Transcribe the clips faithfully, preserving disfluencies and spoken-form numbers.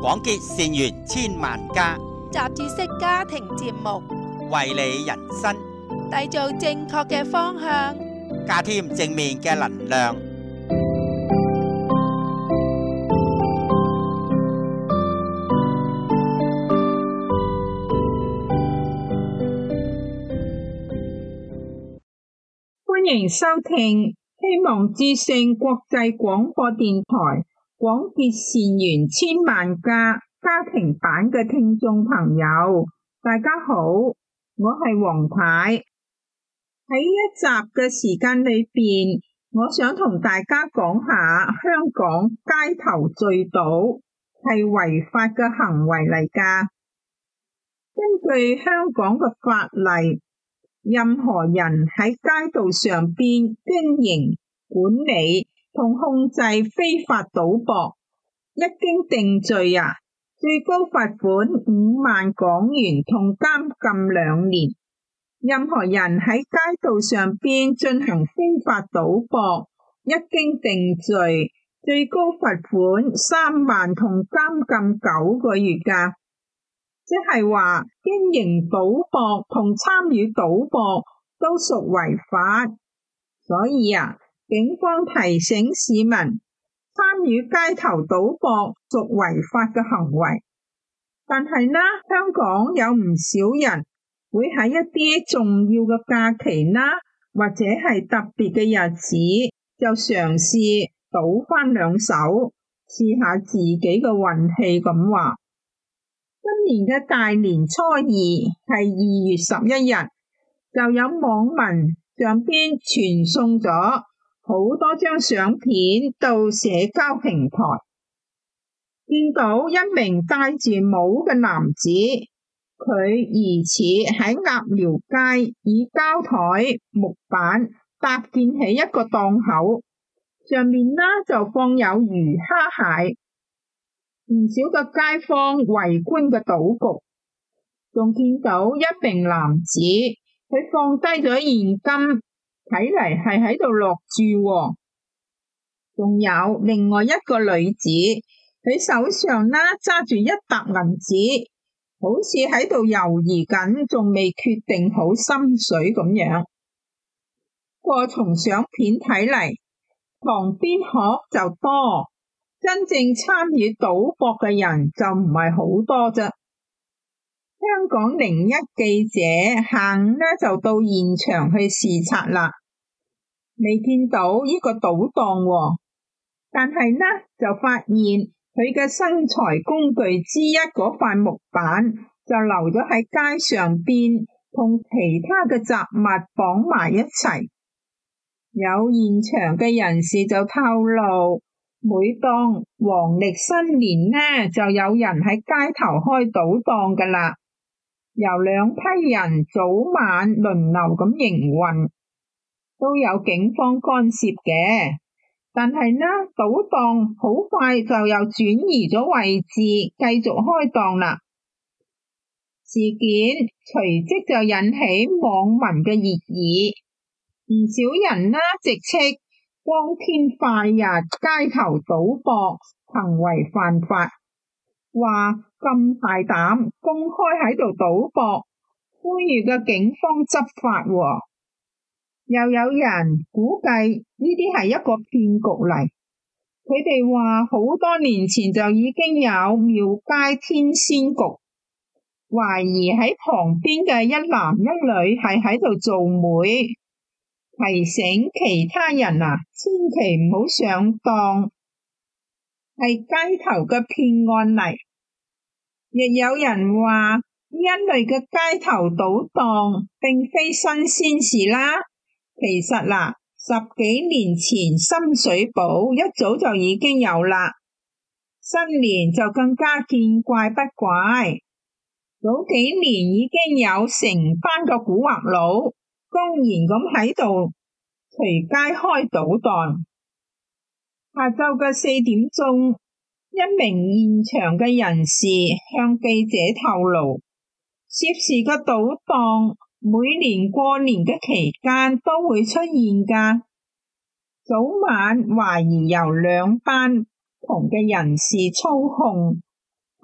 廣結善緣千萬家， 雜誌式家庭節目， 為你人生締造正確嘅方向， 加添正面嘅能量。 歡迎收聽希望之聲國際廣播電台廣結善緣千萬家家庭版嘅聽眾朋友，大家好，我係黃太。喺一集嘅時間裏邊，我想同大家講下香港街頭醉賭係違法嘅行為嚟㗎。根據香港嘅法例，任何人喺街道上邊經營、管理同控制非法賭博，一經定罪啊，最高罰款五萬港元同監禁兩年。任何人喺街道上邊進行非法賭博，一經定罪，最高罰款三萬同監禁九個月㗎。即係話經營賭博同參與賭博都屬違法，所以啊，警方提醒市民參與街頭賭博屬違法嘅行為。但係呢，香港有唔少人會喺一啲重要嘅假期啦，或者係特別嘅日子，就嘗試賭翻兩手，試下自己嘅運氣咁話。今年嘅大年初二係二月十一日，就有網民上邊傳送咗好多張相片到社交平台，見到一名戴住帽嘅男子，佢疑似喺鴨寮街以膠台木板搭建起一個檔口，上面呢就放有魚蝦蟹。唔少嘅街坊圍觀嘅賭局，仲見到一名男子，佢放低咗現金，睇嚟係喺度落注喎。仲有另外一個女子，佢手上呢揸住一沓銀紙，好似喺度猶豫緊，仲未決定好心水咁樣。不過從相片睇嚟，旁邊鶴就多。真正參與賭博嘅人就唔係好多啫。香港零一記者下午呢就到現場去視察啦，未見到呢個賭檔喎，但係呢就發現佢嘅生財工具之一嗰塊木板就留咗喺街上邊，同其他嘅雜物綁埋一齊。有現場嘅人士就透露，每當黃曆新年呢，就有人喺街頭開賭檔噶啦，由兩批人早晚輪流咁營運，都有警方干涉嘅。但係呢，賭檔好快就又轉移咗位置，繼續開檔啦。事件隨即就引起網民嘅熱議，唔少人呢直斥光天化日街頭賭博行為犯法，話咁大膽公開喺度賭博，呼籲嘅警方執法喎。又有人估計呢啲係一個騙局嚟，佢哋話好多年前就已經有廟街天仙局，懷疑喺旁邊嘅一男一女係喺度做媒，提醒其他人啊，千祈唔好上當，係街頭嘅騙案嚟。亦有人話呢一類嘅街頭賭檔並非新鮮事啦，其實啦，十幾年前深水埗一早就已經有啦，新年就更加見怪不怪。早幾年已經有成班嘅古惑佬公然咁喺度隨街開賭檔。下晝嘅四點鐘，一名現場嘅人士向記者透露，涉事嘅賭檔每年過年嘅期間都會出現㗎。早晚懷疑由兩班同嘅人士操控，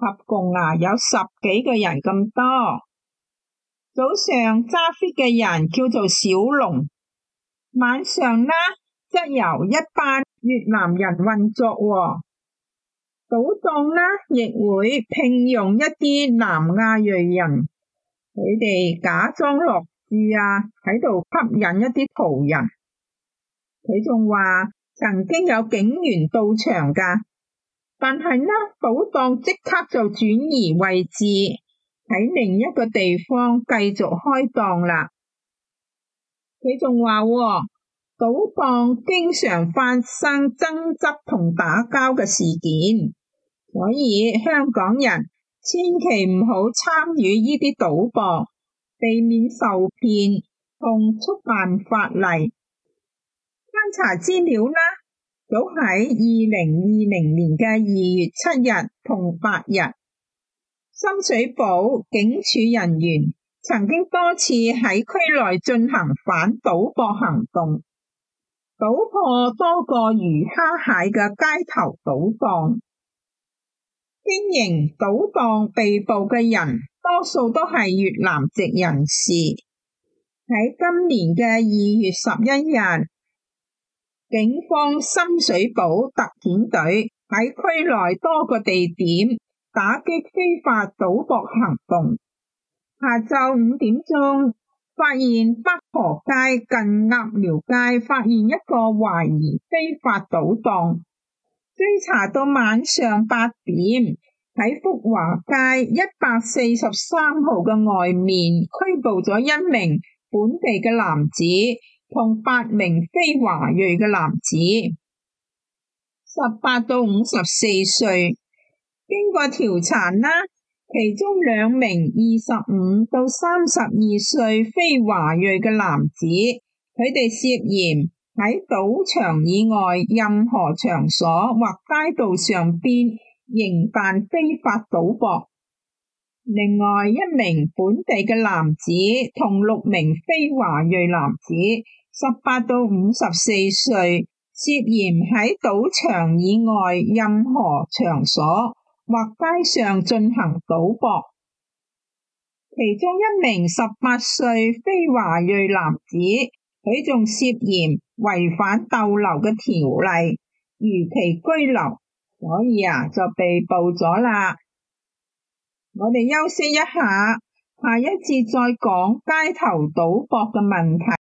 合共啊有十幾個人咁多。早上揸 fit 嘅人叫做小龍，晚上呢則由一班越南人運作喎。賭檔呢亦會聘用一啲南亞裔人，佢哋假裝落注啊，喺度吸引一啲途人。佢仲話曾經有警員到場噶，但係呢賭檔即刻就轉移位置，喺另一個地方繼續開檔啦。佢仲話喎，賭檔經常發生爭執同打交嘅事件，所以香港人千祈唔好參與呢啲賭博，避免受騙同觸犯法例。翻查資料啦，早喺二零二零年嘅二月七日同八日，深水埗警署人員曾經多次喺區內進行反賭博行動，搗破多個魚蝦蟹嘅街頭賭檔。經營賭檔被捕嘅人多數都係越南籍人士。喺今年嘅二月十一日，警方深水埗特遣隊喺區內多個地點打擊非法賭博行動。下晝五點鐘，發現北河街近鴨寮街發現一個懷疑非法賭檔。追查到晚上八點，喺福華街一百四十三號嘅外面拘捕咗一名本地嘅男子同八名非華裔嘅男子，十八到五十四歲。經過調查啦，其中兩名二十五到三十二歲非華裔嘅男子，佢哋涉嫌喺賭場以外任何場所或街道上邊營辦非法賭博。另外一名本地嘅男子同六名非華裔男子，十八到五十四歲，涉嫌喺賭場以外任何場所或街上進行賭博。其中一名十八歲非華裔男子，佢仲涉嫌違反逗留嘅條例，逾期居留，所以啊就被捕咗啦。我哋休息一下，下一節再講街頭賭博嘅問題。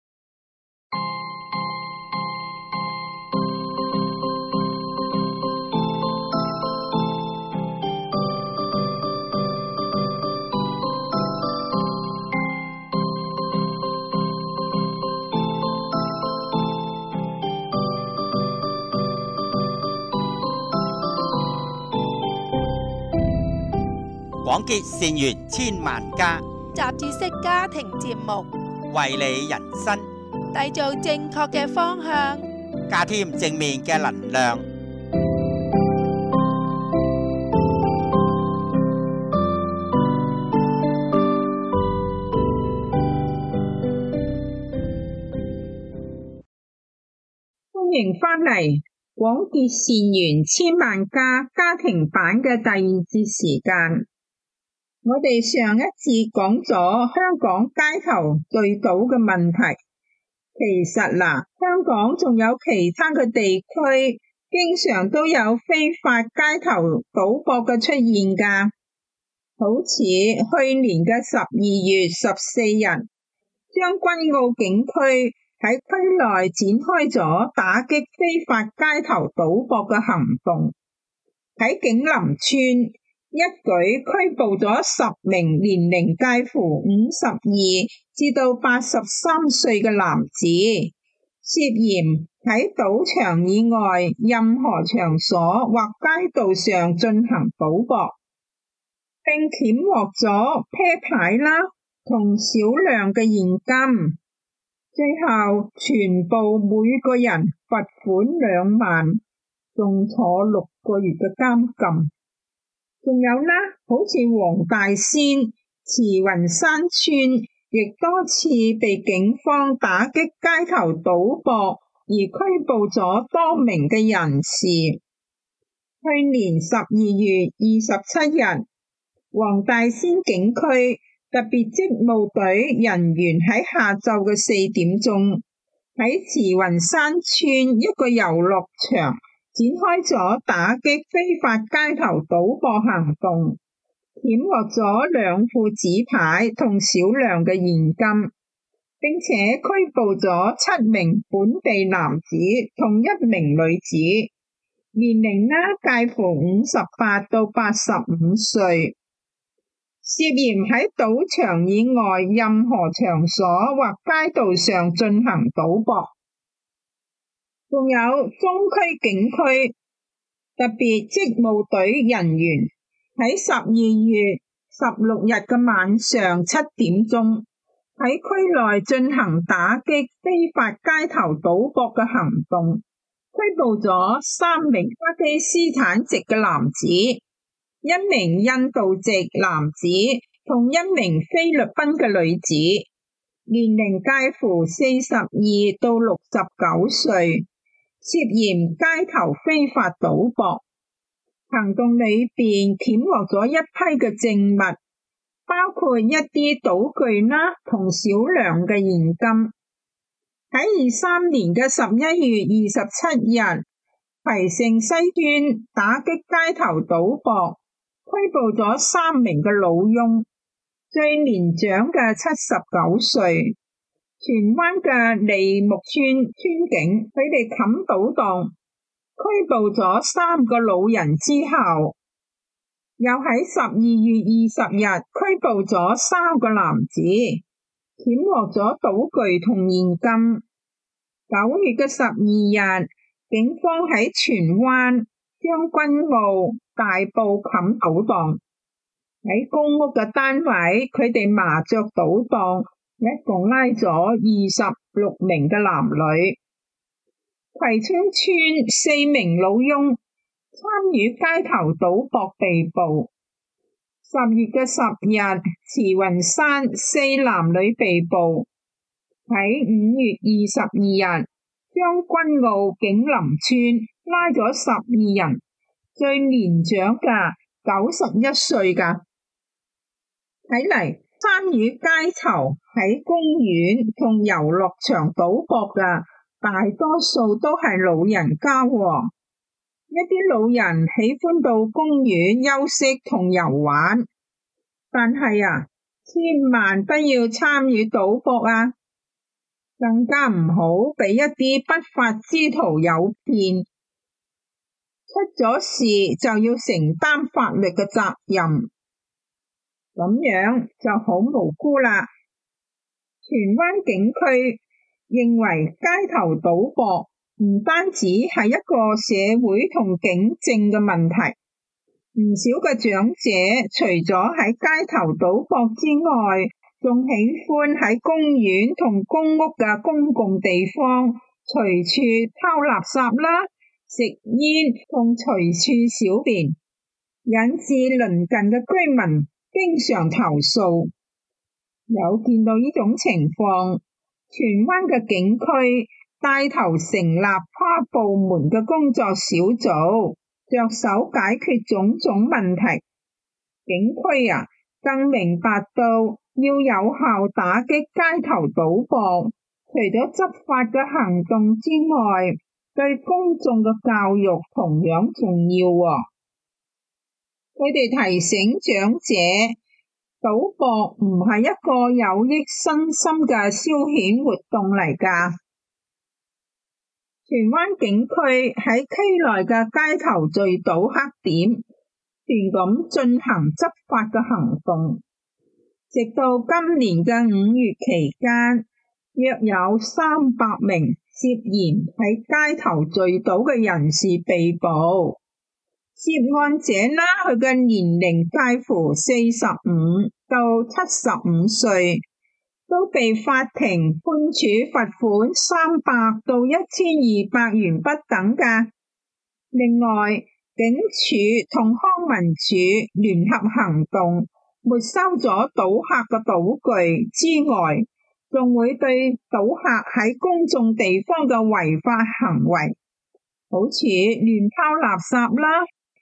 廣結善緣千萬家， 雜誌式家庭節目， 為你人生締造正確嘅方向， 加添正面嘅能量。 歡迎返嚟廣結善緣千萬家家庭版嘅第二節時間。我哋上一次講咗香港街頭聚賭嘅問題，其實嗱，香港仲有其他嘅地區，經常都有非法街頭賭博嘅出現㗎。好似去年嘅十二月十四日，將軍澳警區喺區內展開咗打擊非法街頭賭博嘅行動，喺景林村一舉拘捕咗十名年齡介乎五十二至到八十三歲嘅男子，涉嫌喺賭場以外任何場所或街道上進行賭博，並檢獲咗啤牌啦同少量嘅現金，最後全部每個人罰款兩萬，仲坐六個月嘅監禁。仲有啦，好似黃大仙、慈雲山村，亦多次被警方打擊街頭賭博而拘捕咗多名嘅人士。 去年十二月二十七日，黃大仙警區特別職務隊人員喺下晝嘅四點鐘，喺慈雲山村一個遊樂場展開咗打擊非法街頭賭博行動，檢獲咗兩副紙牌同少量嘅現金，並且拘捕咗七名本地男子同一名女子，年齡呢介乎五十八到八十五歲，涉嫌喺賭場以外任何場所或街道上進行賭博。仲有中區警區特別職務隊人員喺十二月十六日嘅晚上七點鐘喺區內進行打擊非法街頭賭博嘅行動，拘捕咗三名巴基斯坦籍嘅男子，一名印度籍男子同一名菲律賓嘅女子，年齡介乎四十二到六十九歲，涉嫌街頭非法賭博。行動裏邊檢獲咗一批嘅證物，包括一啲賭具啦同少量嘅現金。喺二三年嘅十一月二十七日，葵盛西邨打擊街頭賭博，拘捕咗三名嘅老翁，最年長嘅七十九歲。荃灣嘅梨木邨村警，佢哋冚賭檔，拘捕咗三個老人之後，又喺十二月二十日拘捕咗三個男子，檢獲咗賭具同現金。九月嘅十二日，警方喺荃灣、將軍澳、大埔冚賭檔，喺公屋嘅單位，佢哋麻雀賭檔，一共拉咗二十六名嘅男女。葵涌村四名老翁參與街頭賭博被捕。十月嘅十日，慈雲山四男女被捕。喺五月二十二日，將軍澳景林村拉咗十二人，最年長嘅九十一歲噶。睇嚟參與街頭喺公園同遊樂場賭博嘅大多數都係老人家喎，一啲老人喜歡到公園休息同遊玩，但係啊，千萬不要參與賭博啊，更加唔好俾一啲不法之徒誘騙，出咗事就要承擔法律嘅責任，咁樣就好無辜啦。荃灣警區認為街頭賭博唔單止係一個社會同警政嘅問題，唔少嘅長者除咗喺街頭賭博之外，仲喜歡喺公園同公屋嘅公共地方隨處拋垃圾啦、食煙同隨處小便，引致鄰近嘅居民經常投訴。有見到呢種情況，荃灣嘅警區帶頭成立跨部門嘅工作小組，着手解決種種問題。警區啊，更明白到要有效打擊街頭賭博，除咗執法嘅行動之外，對公眾嘅教育同樣重要喎。佢哋提醒長者，賭博唔係一個有益身心嘅消遣活動嚟㗎。荃灣警區喺區內嘅街頭聚賭黑點，不斷咁進行執法嘅行動，直到今年嘅五月期間，約有三百名涉嫌喺街頭聚賭嘅人士被捕。涉案者呢，佢嘅年齡介乎四十五到七十五歲，都被法庭判處罰款三百到一千二百元不等㗎。另外，警署同康文署聯合行動，沒收咗賭客嘅賭具之外，仲會對賭客喺公眾地方嘅違法行為，好似亂拋垃圾啦、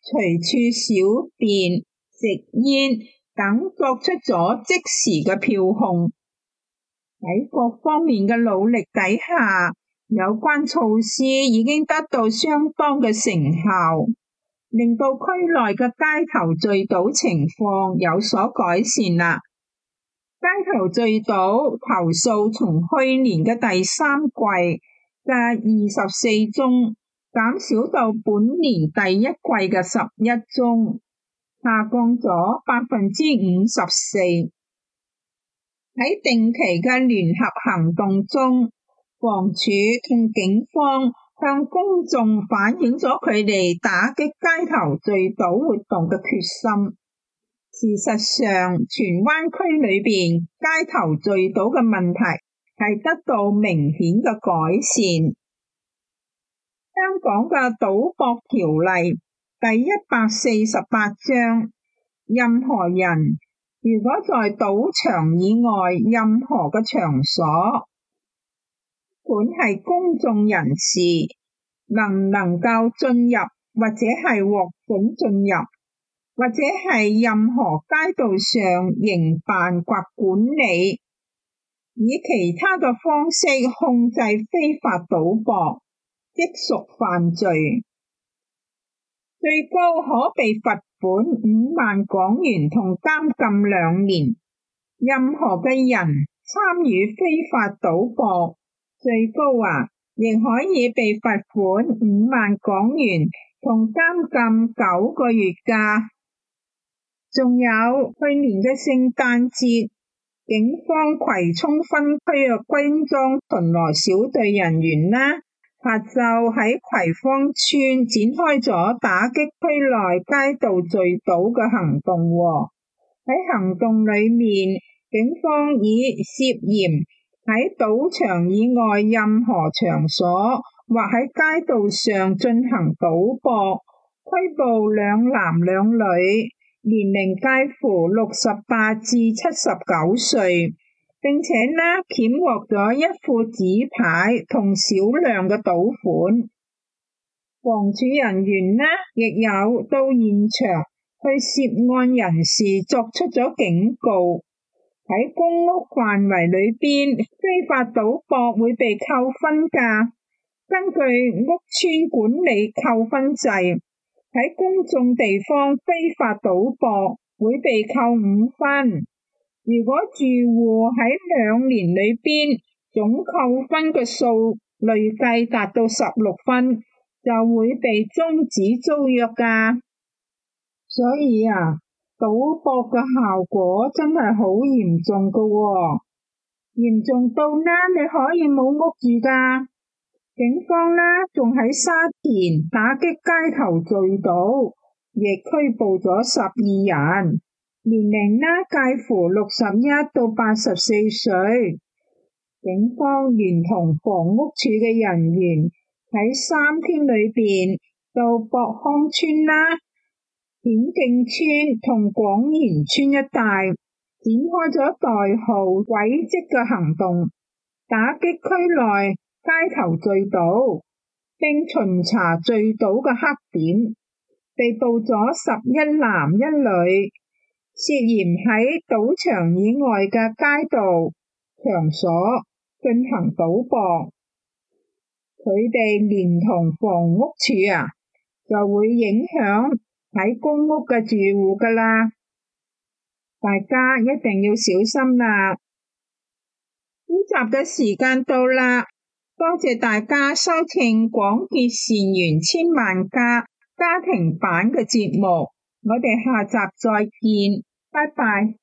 隨處小便、食煙等作出咗即時嘅票控。喺各方面嘅努力底下，有關措施已經得到相當嘅成效，令到區內嘅街頭醉倒情況有所改善啦。街頭醉倒投訴從去年嘅第三季嘅二十四宗，減少到本年第一季嘅十一宗，下降咗百分之五十四。喺定期嘅聯合行動中，房署同警方向公眾反映咗佢哋打擊街頭醉倒活動嘅決心。事實上，荃灣區裏邊街頭醉倒嘅問題係得到明顯嘅改善。香港嘅賭博條例第一百四十八章，任何人如果在賭場以外任何嘅場所，管係公眾人士，能唔能夠進入或者係獲准進入，或者係任何街道上營辦或管理，以其他嘅方式控制非法賭博，即屬犯罪，最高可被罰款五萬港元同監禁兩年。任何嘅人參與非法賭博，最高啊，亦可以被罰款五萬港元同監禁九個月㗎。仲有去年嘅聖誕節，警方葵涌分區嘅軍裝巡邏小隊人員啦，下晝喺葵芳村展開咗打擊區內街道醉倒嘅行動喎。喺行動裏面，警方以涉嫌喺賭場以外任何場所或喺街道上進行賭博，拘捕兩男兩女，年齡介乎六十八至七十九歲，並且呢檢獲咗一副紙牌同少量嘅賭款。房署人員呢亦有到現場對涉案人士作出咗警告，喺公屋範圍裏邊非法賭博會被扣分㗎。根據屋邨管理扣分制，喺公眾地方非法賭博會被扣五分。如果住戶喺兩年裏邊總扣分嘅數累計達到十六分，就會被終止租約㗎。所以啊，賭博嘅效果真係好嚴重㗎喎，嚴重到呢你可以冇屋住㗎。警方呢仲喺沙田打擊街頭醉倒，亦拘捕咗十二人，年齡呢介乎六十一到八十四歲。警方連同房屋署嘅人員喺三天裏邊到博康村啦、顯徑村同廣賢村一帶展開咗代號軌跡嘅行動，打擊區內街頭醉倒，並巡查醉倒嘅黑點，被捕咗十一男一女，涉嫌喺賭場以外嘅街道場所進行賭博。佢哋連同房屋署啊，就會影響喺公屋嘅住戶㗎啦，大家一定要小心啦。呢集嘅時間到啦。多謝大家收聽廣結善緣千萬家家庭版嘅節目，我哋下集再見，拜拜。